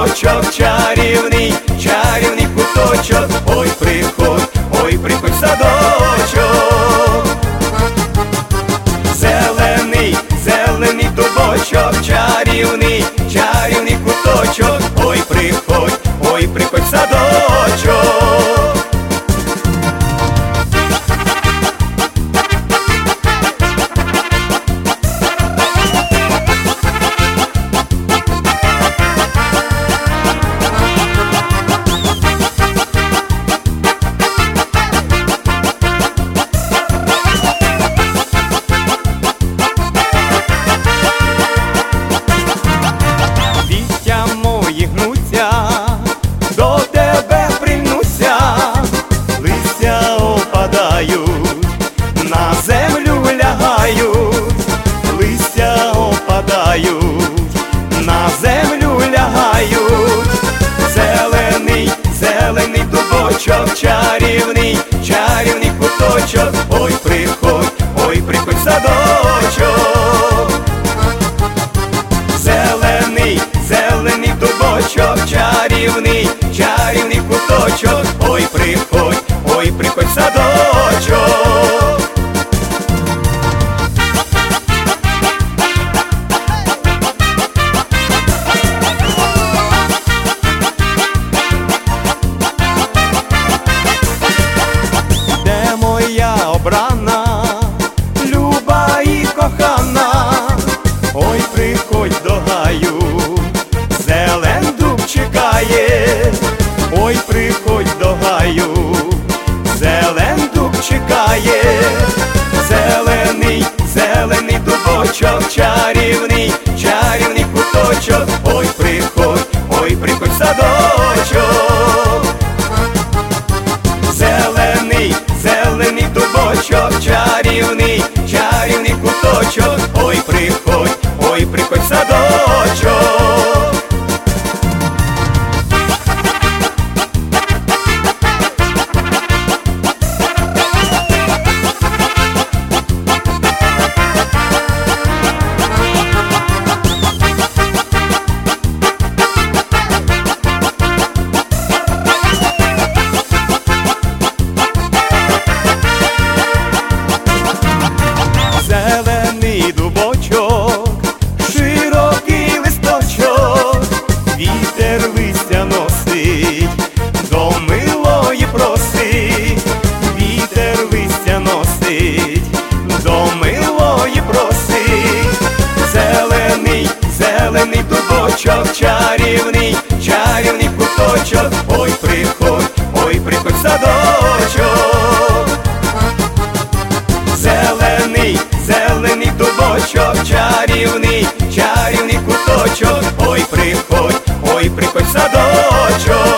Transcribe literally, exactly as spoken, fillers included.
куточок, чарівний, чарівний куточок, ой, приходь, ой, приходь в садочок. Зелений, зелений дубочок, чарівний, чарівний куточок, ой, приходь, ой, приходь в садочок. До тебе пригнуся, листя опадають, на землю лягають, листя опадають, на землю лягають. Зелений, зелений дубочок, чарівний, чарівний куточок, ой, приходь, ой, приходь в садочок. Зелений, зелений дубочок, чарівний, чарівний куточок, ой, приходь, ой, приходь в садочок. Де моя обрана, люба і кохана, ой, приходь до гаю, зелен дуб чекає, ой, приходь до гаю, зелен дуб чекає. Зелений, зелений дубочок, чарівний, чарівний куточок, ой, приходь, ой, приходь в садочок. Зелений, зелений дубочок, чарівний, чарівний куточок, ой, приходь, ой, приходь в садочок. Зелений дубочок, широкий листочок, вітер листя носить, до милої просить, вітер листя носить, до милої просить. Зелений, зелений дубочок, чарівний, чарівний куточок, ой, приходь, ой, приходь в садочок. Зелений, зелений дубочок, чарівний, чарівний куточок, ой, приходь, ой, приходь в садочок.